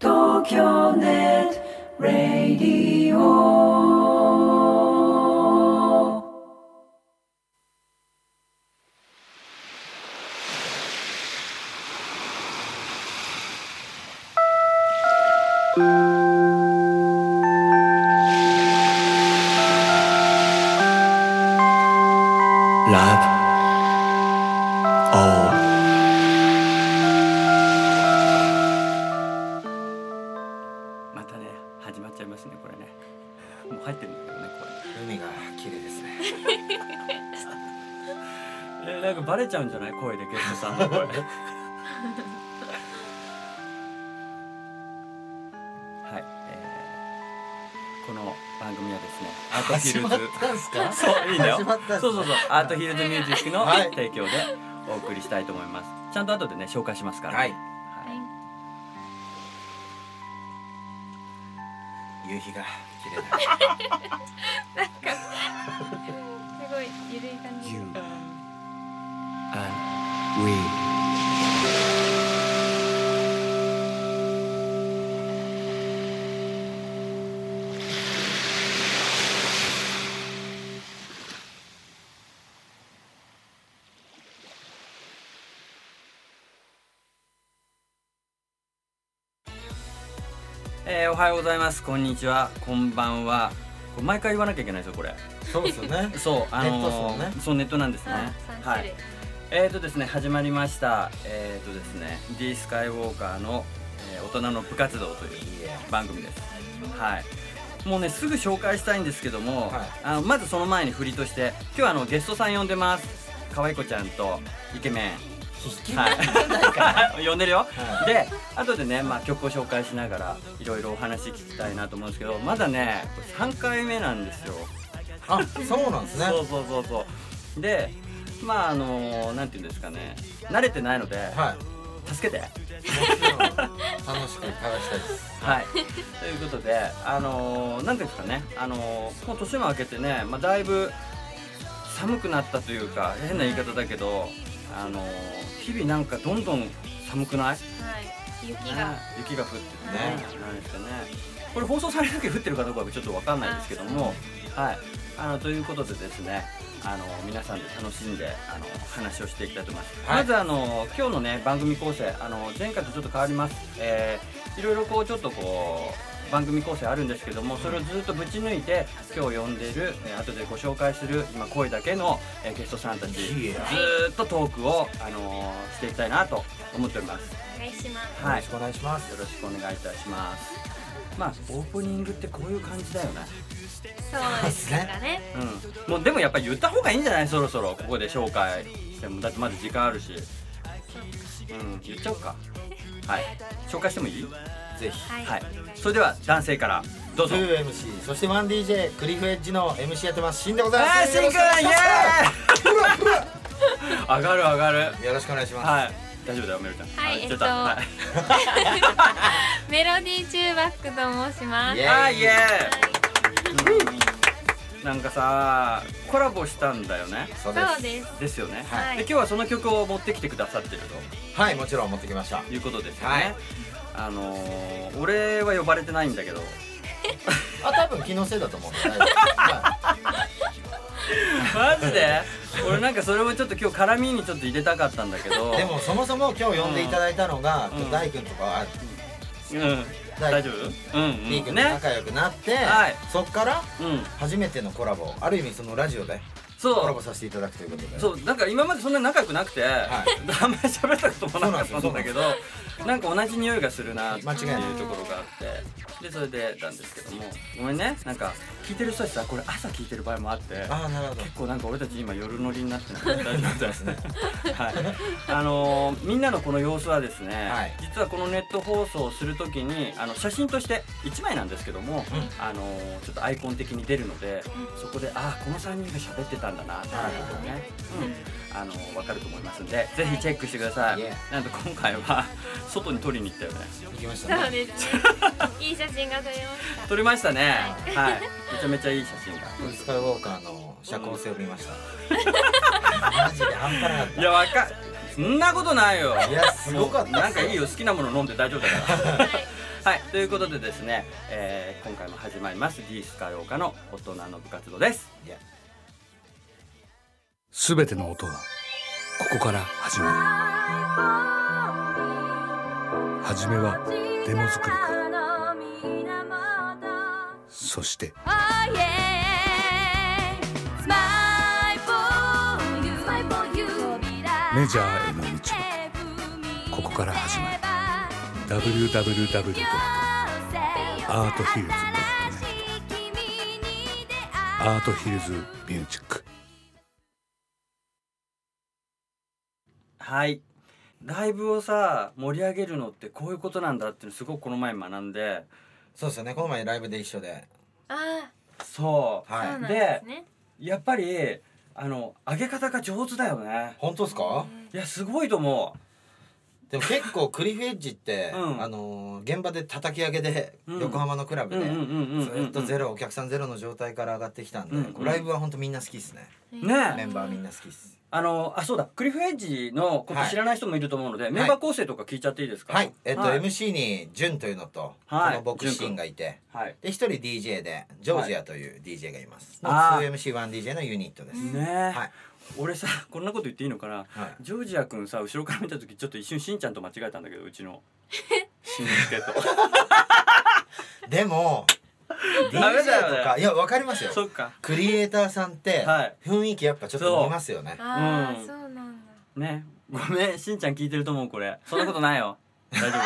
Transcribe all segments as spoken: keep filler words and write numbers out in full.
東京ネットラディオ。 バレちゃうんじゃない？声でゲストさんの声はい、えー、この番組はですねアートヒルズ始まったんすか？ そういいんだよ。 始まったんすか？ そうそうそうアートヒルズミュージックのはい提供でお送りしたいと思います。ちゃんと後でね紹介しますから、 はい、 はい夕日が綺麗だなんかすごいゆるい感じ。 You and We えー、おはようございます、こんにちは、こんばんは。これ毎回言わなきゃいけないですよこれ。 そうですよねそうあのー、 ネットですもんね。 そうネットなんですね。はい。えーとですね始まりました。えーとですね D スカイウォーカーの、えー、大人の部活動という番組です。はい。もうねすぐ紹介したいんですけども、はい、あのまずその前に振りとして今日はあのゲストさん呼んでます。可愛い子ちゃんとイケメン。はい、呼んでるよ。はい、で後でね、まあ、曲を紹介しながらいろいろお話聞きたいなと思うんですけど、まだねさんかいめなんですよ。 あ、そうなんですね。 そうそうそうそうでまああのなんていうんですかね慣れてないので、はい、助けて。もちろん楽しく探したいです。 はい。ということであのなんていうんですかねあのもう年も明けてね、まあ、だいぶ寒くなったというか変な言い方だけどあの日々なんかどんどん寒くない？はい。 雪が、 ね、雪が降っててね、なんですかね。これ放送される時降ってるかどうかはちょっとわかんないですけども、はい。あのということでですね、あの皆さんで楽しんであの話をしていきたいと思います。はい、まずあの今日のね番組構成あの前回とちょっと変わります。えー、いろいろこうちょっとこう番組構成あるんですけども、それをずっとぶち抜いて今日呼んでる、えー、後でご紹介する今声だけの、えー、ゲストさんたちずーっとトークをあのー、していきたいなと思っております。 お願いします。 はい、 よろしくお願いします。 よろしくお願いいたします。まあオープニングってこういう感じだよね。 そうですね。 うん。もうでもやっぱり言った方がいいんじゃない？そろそろここで紹介してもだってまだ時間あるし。うん、言っちゃおうか。はい。紹介してもいい？ ぜひ。 はい。はい、それでは男性からどうぞ。 にエムシー そして ワンディージェー クリフエッジの エムシー やってますシンでございます。 あー、シンくんイエーイ。上がる上がる。 よろしくお願いします。 はい。大丈夫だよメロちゃん。 はい、えっと、 はい、 メロディーチューバックと申します。 あーイエーイ。なんかさコラボしたんだよね。 そうです。 ですよね。 はい。 で今日はその曲を持ってきてくださってると。 はい、もちろん持ってきました。 いうことですよね。 はい、 あのー、俺は呼ばれてないんだけど。 あ、多分気のせいだと思う。 マジで？俺なんかそれもちょっと今日絡みにちょっと入れたかったんだけど。 でもそもそも今日呼んでいただいたのが、 うん、 大君とかは、 うん、大丈夫？うん、うん、 D君と仲良くなって、ね、そっから初めてのコラボ、ある意味そのラジオでコラボさせていただくということで。 そう、なんか今までそんなに仲良くなくて、はい、あんまり喋ったこともなかったんだけど、なんか同じ匂いがするなっていうところがあって、でそれでたんですけども、ごめんね、なんか聞いてる人たちさ、これ朝聞いてる場合もあって、 あ、なるほど、 結構なんか俺たち今夜乗りになってない大丈夫ですね。はい、あのー、みんなのこの様子はですね、はい、実はこのネット放送をするときにあの写真としていちまいなんですけども、うん、あのー、ちょっとアイコン的に出るので、うん、そこであこのさんにんが喋ってたんだなっていうことをね、うん、あのー、分かると思いますんで、ぜひチェックしてください。なんと今回は外に撮りに行ったよね。 行きましたね。 そうですね。いい写真が撮れました。 撮りましたね。はい。めちゃめちゃいい写真が。 スカイウォーカーの社交性を見ました。マジで半端なかった。 いやわかそんなことないよ。 いやすごかった。 なんかいいよ、好きなもの飲んで大丈夫だから。 はい、ということでですね、えー、今回も始まります D スカヨーカの大人の部活動です。 すべての音はここから始まる。はじめはデモ作りから、そしてメジャーへの道もここから始まる。 ダブリューダブリューダブリュー ドット アートヒルズ ドット ネット アートヒルズミュージック。 はい、ライブをさ盛り上げるのってこういうことなんだっていうのすごくこの前学んで。 そうですよね、この前ライブで一緒で。 ああ、そう、 はい、 そうなんですね。 でやっぱりあの上げ方が上手だよね。 本当ですか？ いやすごいと思う。 でも結構クリフエッジって、うん、あのー、現場で叩き上げで、うん、横浜のクラブでずっとゼロお客さんゼロの状態から上がってきたんで、うんうん、ライブは本当みんな好きっすね。 ね、 メンバーみんな好きっす。 あのあそうだ、クリフエッジのこと知らない人もいると思うので、はい、メンバー構成とか聞いちゃっていいですか？ はい、えっと、はい、エムシー にジュンというのと、はい、このボクシンがいて、はい、で一人 ディージェー でジョージアという ディージェー がいます。はい、ツーエムシーワンディージェー のユニットですね。 はい、 俺さこんなこと言っていいのかな、はい、ジョージア君さ後ろから見た時ちょっと一瞬しんちゃんと間違えたんだけど、うちのしんのすけとでもディージェー とかいや分かりますよ。 そっか、 クリエイターさんって雰囲気やっぱちょっと似ますよね。 ああ、そうなんだね。ごめん、しんちゃん聞いてると思うこれ。そんなことないよ大丈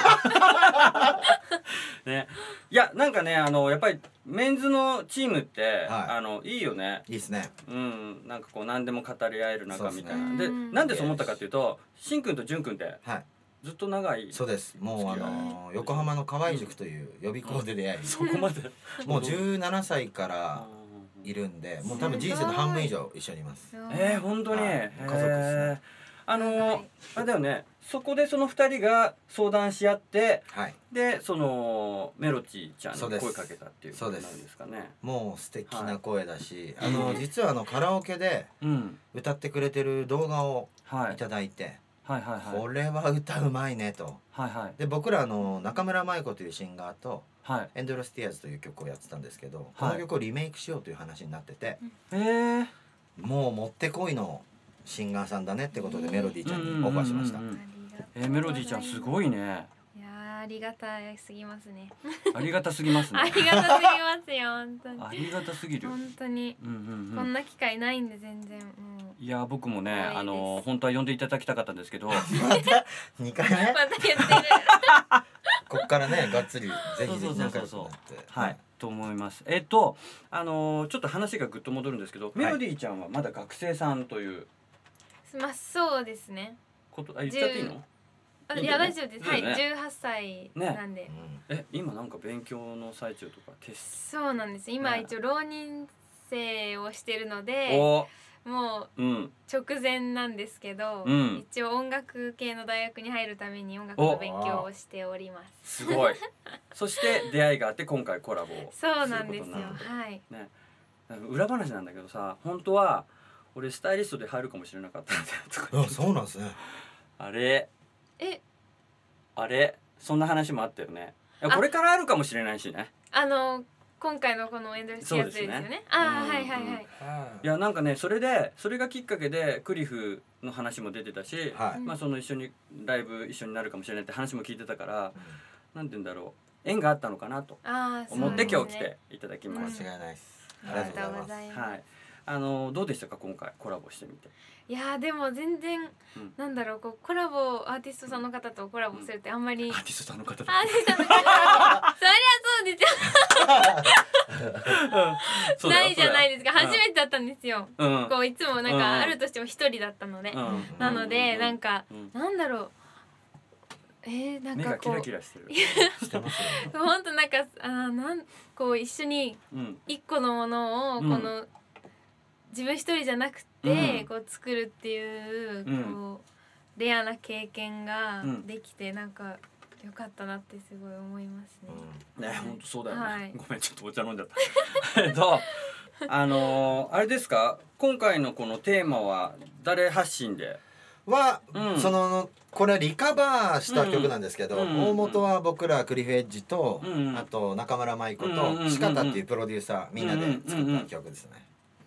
夫ね。いやなんかね、あのやっぱりメンズのチームって、はい、あのいいよね。 いいですね。 うん、なんかこう何でも語り合える仲みたいな。で, でなんでそう思ったかっていうと、しんくんとじゅんくんって、はい、ずっと長い。 そうです。もうあのー、横浜の河合塾という予備校で出会い、うん、 そこまでもうじゅうななさいからいるんで、もう多分人生の半分以上一緒にいます。 えー、本当に、 家族ですね。 あのー、あれだよね、そこでそのふたりが相談し合って、はい、でそのメロチーちゃんに声かけたっていうことなんですかね。 もう素敵な声だし、はい、あの実はあのカラオケで歌ってくれてる動画をいただいて、はいはいはいはい、これは歌うまいねと、はいはい、で僕らあの中村舞子というシンガーと、はい、エンドレスティアーズという曲をやってたんですけど、はい、この曲をリメイクしようという話になってて、 へー、 もうもってこいのシンガーさんだねってことでメロディーちゃんにオファーしました。 えー、メロディーちゃんすごいね。 いやありがたすぎますね。 ありがたすぎますね。 ありがたすぎますよ本当に。 ありがたすぎる。 本当に、うんうんうん、こんな機会ないんで全然もう。 いや僕もね、あの本当は呼んでいただきたかったんですけど。 にかいめ。 また言ってる。 こっからねがっつりぜひぜひ仲良くなって。 はい。と思います。えっとあのー、ちょっと話がぐっと戻るんですけど、はい、メロディーちゃんはまだ学生さんという。 まあそうですね。 ことあ言っちゃっていいの？ あいや大丈夫です。はい、じゅうはっさいなんで。 え今なんか勉強の最中とかテスト。そうなんです。今一応浪人生をしてるので、もう直前なんですけど、一応音楽系の大学に入るために音楽の勉強をしております。 すごい。そして出会いがあって今回コラボを。 そうなんですよ。はい。 ね、裏話なんだけどさ、本当は俺スタイリストで入るかもしれなかったんだよとか。 あ、そうなんですね。 あれ。 え。 あれ、そんな話もあったよね。これからあるかもしれないしね。 あの今回のこのエンドレスやつですよね。ああ、はいはいはい。 いやなんかね、それでそれがきっかけでクリフの話も出てたし、はい、まあその一緒にライブ一緒になるかもしれないって話も聞いてたから、うん、なんて言うんだろう、縁があったのかなと思って今日来ていただきます。 間違いないです。 ありがとうございます。 はい。あのどうでしたか今回コラボしてみて。 いやでも全然、うん、なんだろう、こうコラボアーティストさんの方とコラボするってあんまり、うん、 アーティストさんの方アーティストさんの方そりゃそうですよないじゃないですか。初めてだったんですよ、うん、こういつもなんかあるとしても一人だったので、うん、なのでなんか、うん、なんだろう、えー、なんかこう目がキラキラしてるしてますよね。ほんとなんかあなんこう一緒に一個のものをこの、うん、自分一人じゃなくて、うん、こう作るっていう、うん、こうレアな経験ができて、うん、なんかよかったなってすごい思いますね。 うん、ね、本当そうだよね。 はい、 ごめんちょっとお茶飲んじゃった。えっとあのー、あれですか、今回のこのテーマは誰発信で？ は、うん、そのこれリカバーした曲なんですけど、うん、大元は僕らクリフエッジと、うん、あと中村舞子と四方っていうプロデューサーみんなで作った曲ですね。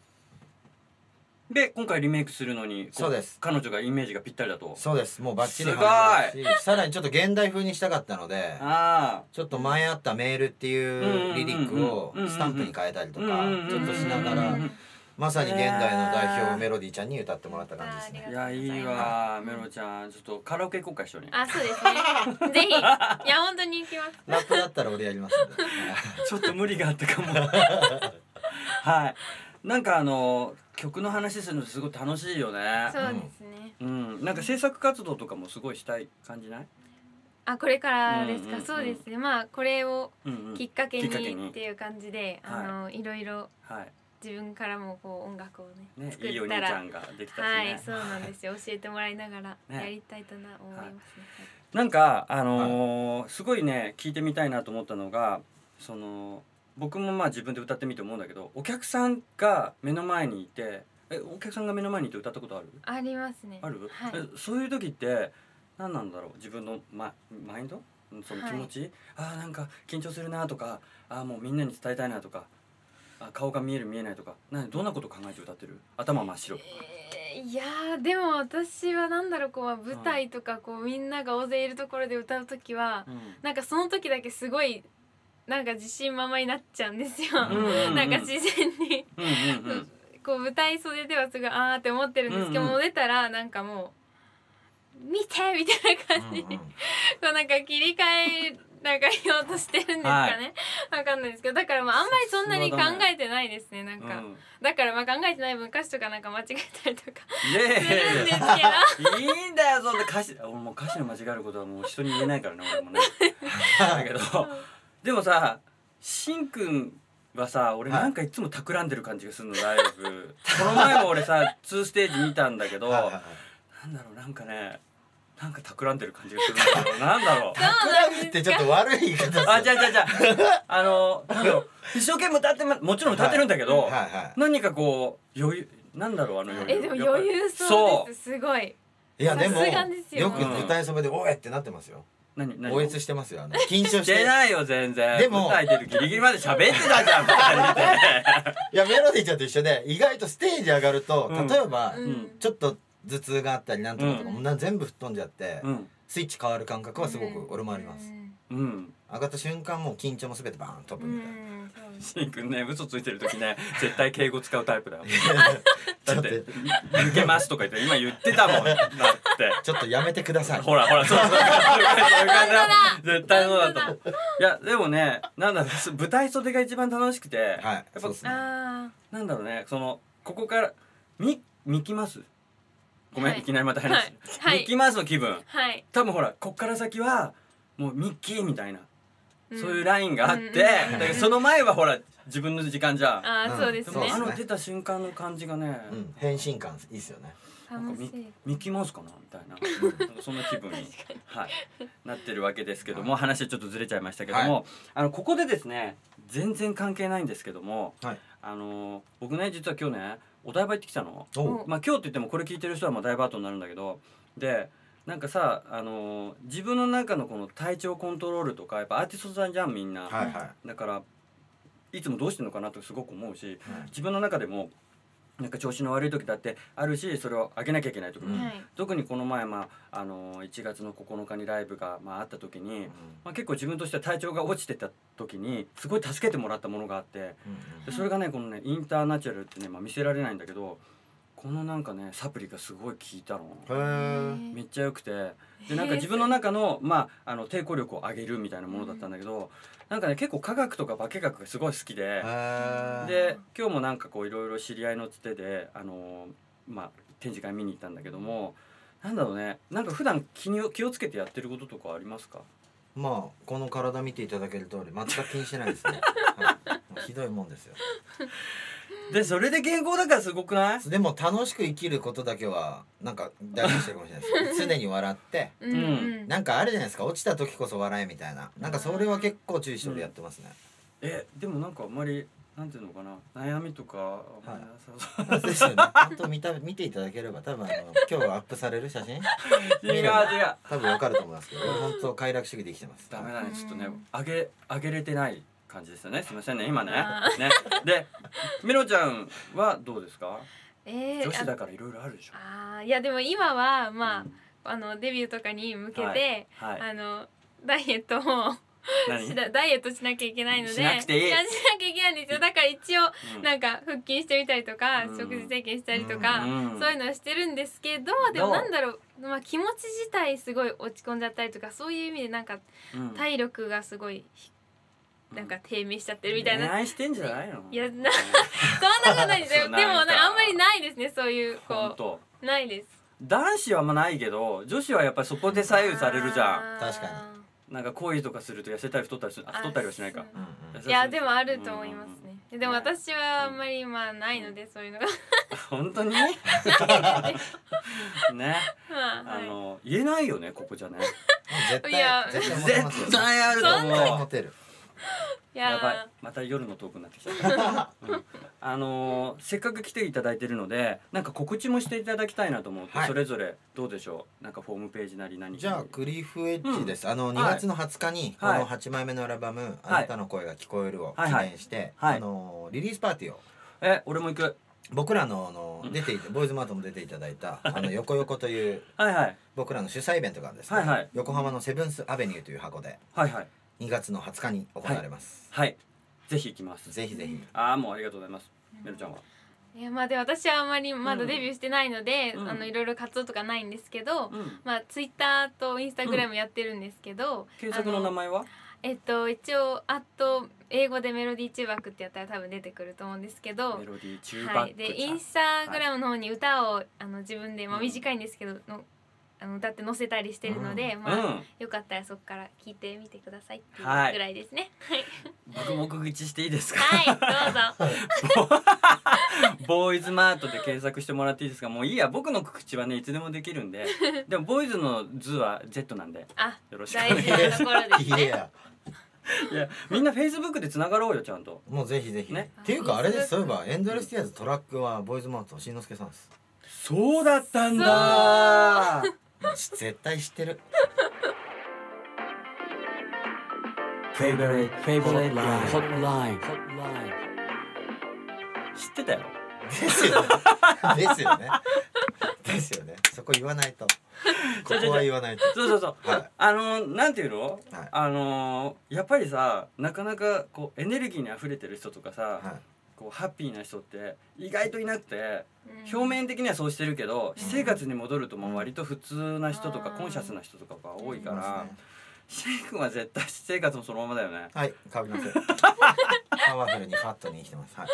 で今回リメイクするのにそうです。 彼女がイメージがぴったりだと。 そうです。もうバッチリはまるし、さらにちょっと現代風にしたかったので、あちょっと前あったメールっていうリリックをスタンプに変えたりとかちょっとしながら、まさに現代の代表メロディーちゃんに歌ってもらった感じですね。 いやいいわメロちゃん、ちょっとカラオケ行こうか一緒に。 あそうですね。ぜひいや本当に行きます。 ラップだったら俺やりますんで。 ちょっと無理があったかも。はい。なんかあの曲の話するのすごい楽しいよね。 そうですね。 うん、なんか制作活動とかもすごいしたい感じない？ あこれからですか。うんうんうん、そうですね。まあこれをきっかけにっていう感じで、うんうん、あの、はい、いろいろ自分からもこう音楽をね、ね作ったらいいお兄ちゃんができたしね。はいそうなんですよ。教えてもらいながらやりたいとな思いますね。はい、 なんかあのーはい、すごいね聞いてみたいなと思ったのがその。僕もまあ自分で歌ってみて思うんだけど、お客さんが目の前にいて、えお客さんが目の前にいて歌ったことある？ ありますね。 ある？ はい、 えそういう時って何なんだろう、自分のママインド、その気持ち、はい、あなんか緊張するなとか、あもうみんなに伝えたいなとか、あ顔が見える見えないとか、などんなこと考えて歌ってる？頭真っ白。 えー、いやでも私はなんだろうこう舞台とかこうみんなが大勢いるところで歌う時は、うん、なんかその時だけすごいなんか自信満々になっちゃうんですよ。うんうんうん、なんか自然にうんうん、うん、こう舞台袖ではすごいあーって思ってるんですけど、うんうん、もう出たらなんかもう見てみたいな感じに、うんうん、こうなんか切り替えなんか言おうとしてるんですかね、はい、わかんないですけど、だからまああんまりそんなに考えてないですね。なんか、うん、だからまあ考えてない分歌詞とかなんか間違えたりとかするんですけどいいんだよそんな歌詞、俺もう歌詞の間違えることはもう人に言えないからね俺もねだけどでもさ、しんくんはさ、俺なんかいつも企んでる感じがするのライブこの前も俺さにステージ見たんだけどはいはい、はい、なんだろうなんかねなんか企んでる感じがするんだけどなんだろう企むってちょっと悪い言い方ですよ。 あ、じゃじゃじゃあのなんだろう一生懸命歌って、ま、もちろん歌ってるんだけど、はいはいはい、何かこう余裕なんだろうあの余裕。 えでも余裕そうです。すごい。 いやでもよく舞台袖でおえってなってますよ。何何おえつしてますよ。あの緊張してしてないよ全然。でも舞台出るギリギリまで喋ってたじゃんいやメロディーちゃんと一緒で意外とステージ上がると、うん、例えば、うん、ちょっと頭痛があったりなんとかとか、うん、もう全部吹っ飛んじゃって、うん、スイッチ変わる感覚はすごく俺もあります、うん、上がった瞬間もう緊張もすべてバーン飛ぶみたいな。 しんくんね嘘ついてる時ね絶対敬語使うタイプだよだって抜けますとか言って今言ってたもんだってちょっとやめてください。 ほらほらそうそうそう絶対そうだと。いやでもねなんだろう舞台袖が一番楽しくて、はい、やっぱ、ね、なんだろうねそのここからみ見きますごめん、はい、いきなりまた話す、はい、ミッキーマウスの気分、はい、多分ほらこっから先はもうミッキーみたいな、うん、そういうラインがあって、うん、だからその前はほら自分の時間じゃん。 あ、そうですね。 でもあの出た瞬間の感じがね、 うん、変身感いいっすよね。 なんか ミ, ミッキーマウスかなみたいなそんな気分に、はい、なってるわけですけども、話ちょっとずれちゃいましたけども、はい、あのここでですね全然関係ないんですけども、はい、あの僕ね実は今日ねお台場行ってきたの。まあ今日って言ってもこれ聞いてる人はまあだいぶ後になるんだけど、でなんかさあのー、自分の中のこの体調コントロールとかやっぱアーティストさんじゃんみんな、はいはい、だからいつもどうしてんのかなとすごく思うし、はい、自分の中でもなんか調子の悪い時だってあるしそれを上げなきゃいけない時も、うん、特にこの前、まああのー、いちがつのここのかにライブが、まあ、あった時に、うんまあ、結構自分としては体調が落ちてた時にすごい助けてもらったものがあって、うん、でそれがねこのねインターナチュラルってね、まあ、見せられないんだけどこのなんかねサプリがすごい効いたの。めっちゃ良くてでなんか自分の中の,、まあ、あの抵抗力を上げるみたいなものだったんだけど、なんかね結構科学とか化学がすごい好きでで今日もなんかこういろいろ知り合いのつてであの、まあ、展示会見に行ったんだけども、なんだろうねなんか普段気に気をつけてやってることとかありますか？ まあこの体見ていただける通り全く気にしてないですね、はい、ひどいもんですよでそれで健康だからすごくない？ でも楽しく生きることだけはなんか大事にしてるかもしれないです常に笑ってうん、なんかあるじゃないですか落ちた時こそ笑えみたいな、なんかそれは結構注意して俺やってますね。 えでもなんかあんまりなんていうのかな、悩みとか、はい、ですよね。本当見た見ていただければ多分あの今日アップされる写真違う違う多分わかると思いますけど、本当快楽主義で生きてます。 ダメだね、ちょっとね上げ上げれてない感じですよね。すみませんね今ね。ねでメロちゃんはどうですか？えー、女子だからいろいろあるでしょ。 ああいやでも今はまあ、うん、あのデビューとかに向けて、はいはい、あのダイエットをダイエットしなきゃいけないのでしなくていいしなきゃいけないんですよ。だから一応なんか腹筋してみたりとか、うん、食事制限したりとか、うん、そういうのはしてるんですけど、でもなんだろう、まあ、気持ち自体すごい落ち込んじゃったりとか、そういう意味でなんか体力がすごいなんか低迷しちゃってるみたいな。 恋愛してんじゃないの？ いやなそんなことないですよ。でもなんかあんまりないですね、そういうこうないです。 男子はあんまないけど女子はやっぱりそこで左右されるじゃん。 確かに。 なんか恋とかすると痩せたり太ったりする、あ太ったりはしないか。 いやでもあると思いますね。でも私はあんまりまあないので、そういうのが本当にね、あの言えないよねここじゃね。 絶対絶対あると思う。 やばい、また夜のトークになってきちゃった、うん、あのー、せっかく来ていただいてるのでなんか告知もしていただきたいなと思って、はい、それぞれどうでしょう。なんかホームページなり何じゃあクリフエッジです、うん、あのにがつのはつかにこのはちまいめのアルバム、はい、あなたの声が聞こえるを記念して、はいはい、あのー、リリースパーティーをえ俺も行く。 僕らのあの出ていてボーイズマートも出ていただいたあの横横というはい、はい、 僕らの主催イベントがあるんですね、はいはい、横浜のセブンスアベニューという箱で、はいはい、にがつのはつかに行われます。 はい、はい、ぜひ行きます。 ぜひぜひ。 ああもうありがとうございます。メルちゃんは？ いやまあで私はあまりまだデビューしてないので、うん、あのいろいろ活動とかないんですけど、うん、まあツイッターとインスタグラムやってるんですけど、うん、 検索の名前は？ えっと一応あと英語でメロディーチューバックってやったら多分出てくると思うんですけど、 メロディーチューバック、はい、 でインスタグラムの方に歌をあの自分で、まあ、短いんですけどのあの歌って載せたりしてるので、うん、まあ、うん、よかったらそこから聞いてみてくださいっていうぐらいですね。はい。 僕も告知していいですか？ はい、どうぞ。 ボーイズマートで検索してもらっていいですか？もういいや、僕の告知はねいつでもできるんで。でもボーイズの図は Z なんで。 あ、 よろしくお願いします。 大事なところですね。 いやいやみんなフェイスブックでつながろうよちゃんと。 もうぜひぜひ。ね。っていうかあれです。そういえばエンドレスティアーズトラックはボーイズマートしんのすけさんです。 そうだったんだ。 絶対知ってる。 Favorite Favorite Hotline。知ってたよ。 ですよね。ですよね。ですよね。そこ言わないと。ここは言わないと。 そうそうそう。はい、あのなんていうの？はい、あのやっぱりさ、なかなかこうエネルギーに溢れてる人とかさ。はい、こうハッピーな人って意外といなくて、うん、表面的にはそうしてるけど、うん、私生活に戻るともう割と普通な人とか、うん、コンシャスな人とかが多いから、シェイ君は絶対私生活もそのままだよね。 はい変わりません。パワフルにファットに生きてます。はい、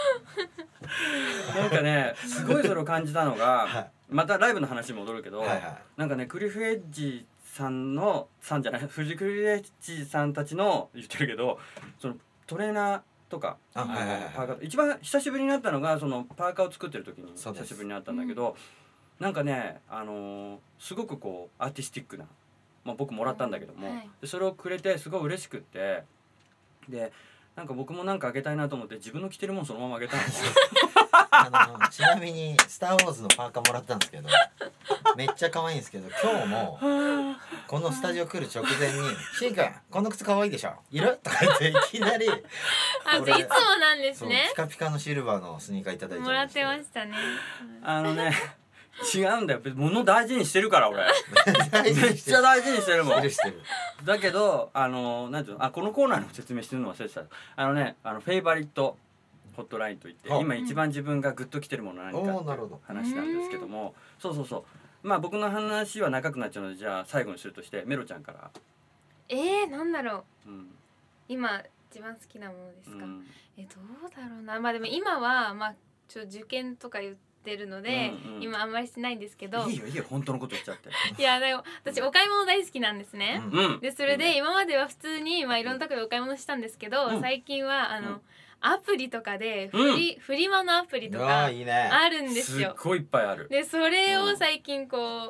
なんかねすごいそれを感じたのが、はい、またライブの話に戻るけど、はいはい、なんかねクリフエッジさんのさんじゃないフジクリフエッジさんたちの言ってるけど、そのトレーナーとかパーカー一番久しぶりになったのがそのパーカーを作ってる時に久しぶりになったんだけど、うん、なんかねあのー、すごくこうアーティスティックな、まあ、僕もらったんだけども、はい、でそれをくれてすごい嬉しくって、でなんか僕もなんかあげたいなと思って自分の着てるもんそのままあげたんですよ。 あのちなみにスター・ウォーズのパーカーもらったんですけどめっちゃ可愛いんですけど、今日もこのスタジオ来る直前に「しんくんこの靴可愛いでしょいる?」とか言っていきなりあ、いつもなんですね。 ピカピカのシルバーのスニーカーいただいてもらってましたね。 あのね違うんだよ、物大事にしてるから俺めっちゃ大事にしてるもん。だけどあのなんていうの、あこのコーナーの説明してるの忘れてた。あのねあのフェイバリットホットラインといって今一番自分がグッときてるものは何かっていう話なんですけども、そうそうそう、まあ僕の話は長くなっちゃうのでじゃあ最後にするとしてメロちゃんから。 えー、なんだろう、うん、今一番好きなものですか、うん、えどうだろうな。まあでも今はまあちょ受験とか言ってるので、うんうん、今あんまりしてないんですけど。 いいよいいよ本当のこと言っちゃっていやでも私お買い物大好きなんですね、うん、でそれで今までは普通にまあいろんなところでお買い物したんですけど、うん、最近はあの、うんアプリとかでフリ、うん、フリマのアプリとかあるんですよ。 すっごいいっぱいある。 でそれを最近こう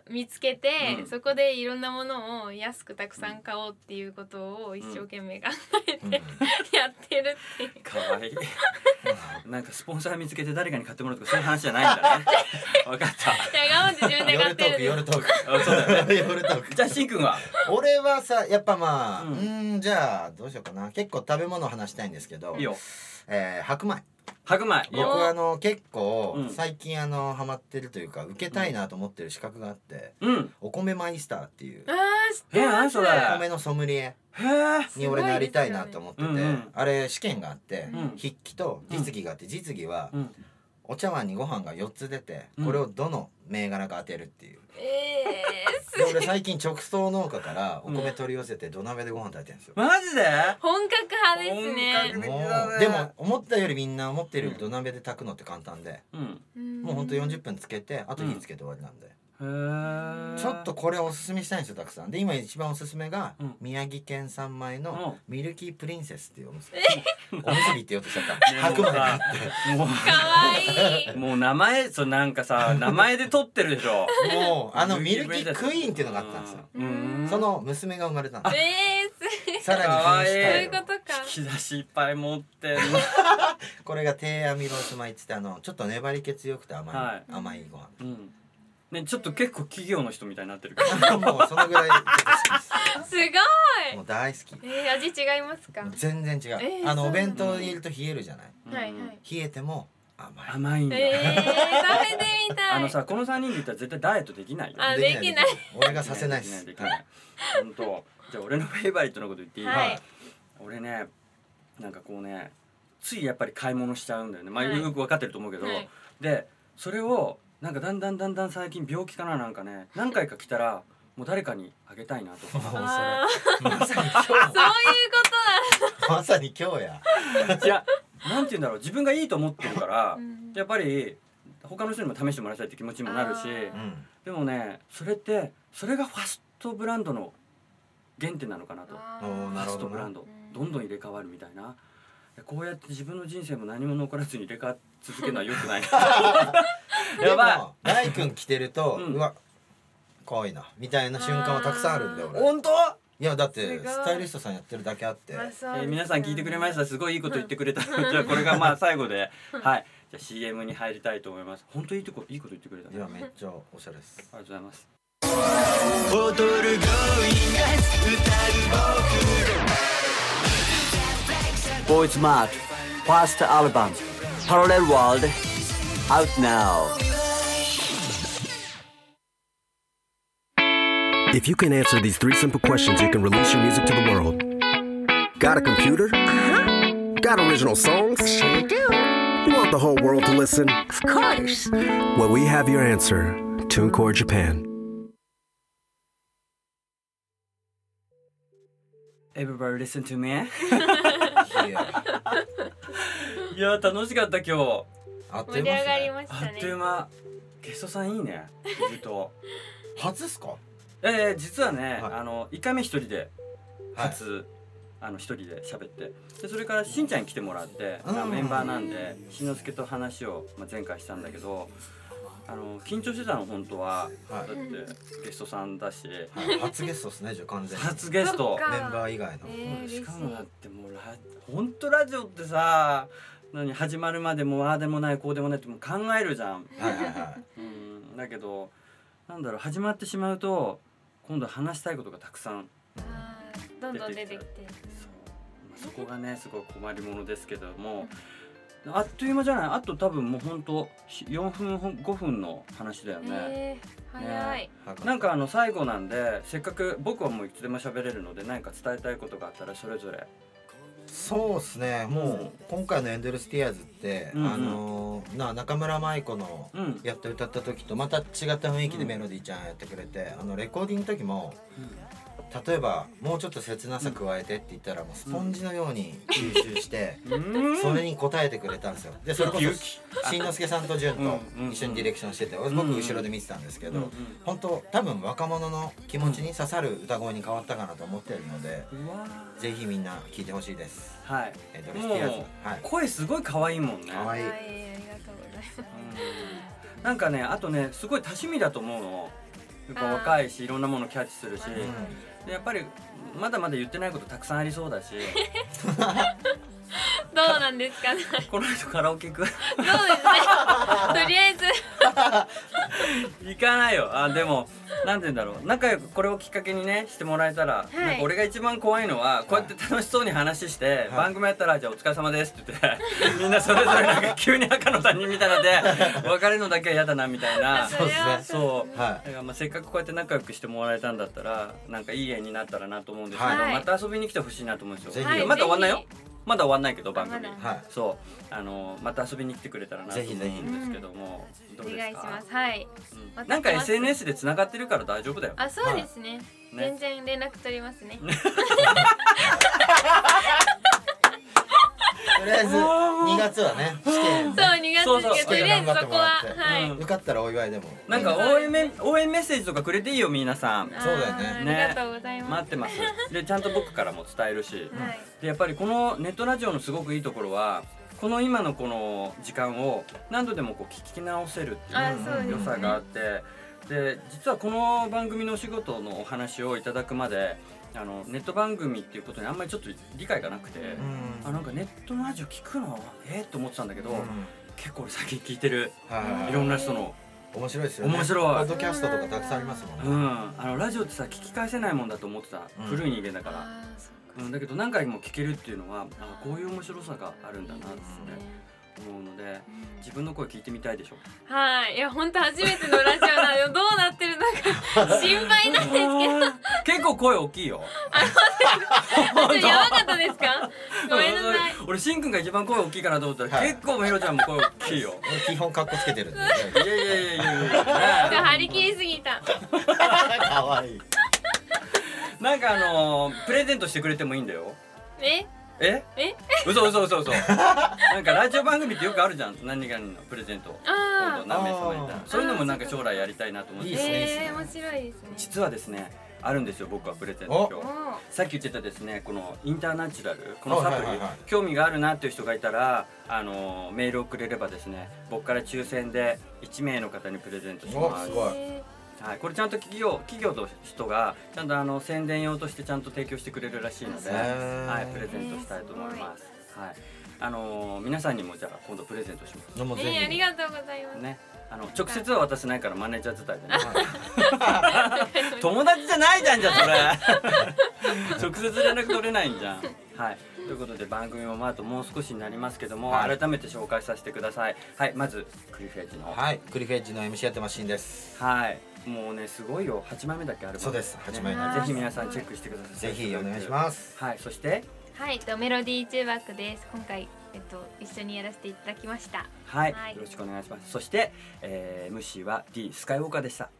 見つけて、うん、そこでいろんなものを安くたくさん買おうっていうことを一生懸命考えて、うん、やってるっていう。 かわいいなんかスポンサー見つけて誰かに買ってもらうとかそういう話じゃないんだね分かった。 いや頑張って自分で買ってる。 夜トーク夜トークそうだね夜トーク。 じゃあしんくんは？ 俺はさやっぱまあうん、んじゃあどうしようかな。結構食べ物話したいんですけどいいよ。 えー、白米白米僕あの結構最近あのハマってるというか受けたいなと思ってる資格があって、うん、お米マイスターっていうあー知ってます。 お米のソムリエに俺なりたいなと思ってて、ね、あれ試験があって、うん、筆記と実技があって、実技は、うん、お茶碗にご飯がよっつ出て、うん、これをどの銘柄か当てるっていう、 えー、 で俺最近直送農家からお米取り寄せて土鍋でご飯炊いてるんですよ。 マジで？ 本格派ですね。 もうでも思ったよりみんな思ってるより土鍋で炊くのって簡単で、うん、もうほんとよんじゅっぷんつけてあと火つけて終わりなんで、うん、ちょっとこれおすすめしたいんですよたくさん。で今一番おすすめが、うん、宮城県産米のミルキープリンセスっていうおむすび、おむすびって言おうとしちゃった白米があってもうかわいいもう名前そうなんかさ名前で取ってるでしょもうあのミルキークイーンっていうのがあったんですよ。その娘が生まれたんです。 えー、 さらにそういうことか。 引き出しいっぱい持ってんのこれが低アミロース米っつってあのちょっと粘り気強くて甘い、はい、甘いご飯、うんね、ちょっと結構企業の人みたいになってるからもうそのぐらいすごいもう大好き。 えー、味違いますか？ 全然違う、えー、あのお弁当に入れると冷えるじゃない、うん、はいはい、冷えても甘い甘いんだ、 えー、食べてみたいあのさこのさんにんで言ったら絶対ダイエットできないよ。 あできない俺がさせないっす。 できない。本当。じゃあ俺のフェイバリットのこと言っていい？はい、俺ねなんかこうねついやっぱり買い物しちゃうんだよね。まあ、はい、よく分かってると思うけど、はい、でそれをなんかだんだんだんだん最近病気かななんかね何回か来たらもう誰かにあげたいなとか。 あそれまさに今日そういうことだまさに今日やいやなんて言うんだろう自分がいいと思ってるから、うん、やっぱり他の人にも試してもらいたいって気持ちにもなるし、うん、でもねそれってそれがファストブランドの原点なのかなと。ファストブランドどんどん入れ替わるみたいな。こうやって自分の人生も何も残らずに入れ替わ続けるのは良くないやばい大君着てると、うん、うわ可愛いなみたいな瞬間はたくさんあるんだよ俺。 本当？ いやだってスタイリストさんやってるだけあって、 えー、皆さん聞いてくれました。すごいいいこと言ってくれたじゃあこれがまあ最後ではいじゃあ シーエム に入りたいと思います。本当いいとこいいこと言ってくれた。 いやめっちゃおしゃれです。 ありがとうございます。 踊るゴーイング歌う僕ボーイズマートファーストアルバム Parallel World out now. If you can answer these three simple questions, you can release your music to the world. Got a computer? Uh-huh. Got original songs? Sure do. You want the whole world to listen? Of course. Well, we have your answer. TuneCore Japan. Everybody listen to me. いや楽しかった今日。 あっという間、ね、 盛り上がりましたね。 あっという間。ゲストさんいいね。ずっと。 初っすか？ えー、実はね、はい、あのいっかいめ一人で初、はい、あの一人で喋ってでそれからしんちゃんに来てもらって、まあ、メンバーなんでしんのすけと話を、まあ、前回したんだけどあの緊張してたの本当は、はい、だってゲストさんだし、 はい、初ゲストですねじゃあ完全に初ゲストメンバー以外の、 えー、しかもだってもうラ本当ラジオってさ何始まるまでもああでもないこうでもないってもう考えるじゃん。 はいはいはい、 うん、だけどなんだろう始まってしまうと今度話したいことがたくさんどんどん出てきて そ, う、まあ、そこがねすごい困りものですけどもあっという間じゃないあと多分もうほんとよんぷんごふんの話だよね、 えー、早い、 ね、なんかあの最後なんでせっかく僕はもういつでも喋れるので何か伝えたいことがあったらそれぞれ。 そうですねもう今回のエンドレスティアーズって、うんうん、あのな中村舞子のやって歌った時とまた違った雰囲気でメロディーちゃんやってくれて、うん、あのレコーディングの時も、うん、例えばもうちょっと切なさ加えてって言ったらもうスポンジのように吸収して、うん、それに応えてくれたんですよ。でそれこそしんのすけさんとじゅんと一緒にディレクションしてて僕後ろで見てたんですけど、うんうん、本当多分若者の気持ちに刺さる歌声に変わったかなと思ってるので、うん、ぜひみんな聴いてほしいです。はい。エンドレスティアーズ、はい、 声すごい可愛いもんね。 可愛い。 ありがとうございます。 なんかねあとねすごい多趣味だと思うの。 やっぱ若いしいろんなものキャッチするし、でやっぱりまだまだ言ってないことたくさんありそうだしどうなんですかねこの人カラオケ行くそうですねとりあえず行かないよ。あでもなんて言うんだろう、仲良くこれをきっかけにねしてもらえたら、はい、なんか俺が一番怖いのはこうやって楽しそうに話して、はい、番組やったらじゃあお疲れ様ですって言ってみんなそれぞれなんか急に赤の他人みたいなので別れるのだけは嫌だなみたいなそうですねそう、はい、だからまあせっかくこうやって仲良くしてもらえたんだったらなんかいい縁になったらなと思うんですけど、はい、また遊びに来てほしいなと思うんですよ。 はい、 まだ終わんないよ。まだ終わんないけど番組、 はい、 そうあのまた遊びに来てくれたらなと思うんですけども、 どうですか？お願いします。はい、 うん、なんか エスエヌエス でつながってるから大丈夫だよ。 あ、そうですね、はい、全然連絡取りますねとりあえずにがつはね試験そうにがつですけどとりあえずそこは、はい、 受かったらお祝いでもなんか応援メ応援メッセージとかくれていいよ皆さん。 そうだよね。 ね、ありがとうございます。 待ってます。でちゃんと僕からも伝えるし、はい、でやっぱりこのネットラジオのすごくいいところはこの今のこの時間を何度でもこう聞き直せるっていう良さがあって、で実はこの番組のお仕事のお話をいただくまであのネット番組っていうことにあんまりちょっと理解がなくて、うん、あなんかネットのラジオ聞くのえー、と思ってたんだけど、うん、結構最近聞いてる、はい、いろんな人の面白いですよね。 面白いポッドキャストとかたくさんありますもんね、 うん、あのラジオってさ聞き返せないもんだと思ってた、うん、古い人間だから、うん、だけど何回も聞けるっていうのはあこういう面白さがあるんだなって思うので、自分の声聞いてみたいでしょ。 はい、いや本当初めてのラジオなのよどうなってるのか心配なんですけど結構声大きいよ。 あ、そうですか。やばかったですか？ごめんなさい。 俺しんくんが一番声大きいかなと思ったら、はい、結構ひろちゃんも声大きいよ。 基本カッコつけてるんで。いやいやいやいやいや。 張り切りすぎた。 かわいい。 なんかあのー、プレゼントしてくれてもいいんだよ。 え？ え？ え？ 嘘嘘嘘嘘。なんかラジオ番組ってよくあるじゃん。何かのプレゼント。 ああ。 何名様にた。そういうのもなんか将来やりたいなと思って。いいですね。 えー、面白いですね。 実はですね、あるんですよ僕はプレゼント今日。さっき言ってたですね、このインターナチュラルこのサプリ、興味があるなっていう人がいたら、あのメールをくれればですね、僕から抽選でいちめいの方にプレゼントします。すごい。はい、これちゃんと企業企業と人がちゃんとあの宣伝用としてちゃんと提供してくれるらしいので、はい、プレゼントしたいと思います。はい、あのー、皆さんにもじゃあ今度プレゼントします。 えー、ありがとうございます。 ね、あの直接は渡せないからマネージャー伝えてね。友達じゃないじゃんじゃそれ。直接連絡取れないんじゃん。はい。ということで番組もあともう少しになりますけども、はい、改めて紹介させてください。はい、まずクリフエッジの。 はい、クリフエッジの エムシー やってますしんです。 はい。もうねすごいよはちまいめだっけある。 そうですはちまいめ。 ぜひ皆さんチェックしてください。 ぜひお願いします。 はい、そしてはいとメロディー中学です。今回えっと一緒にやらせていただきました。 はい、はい、よろしくお願いします。そして、えー、エムシー は D スカイウォーカーでした。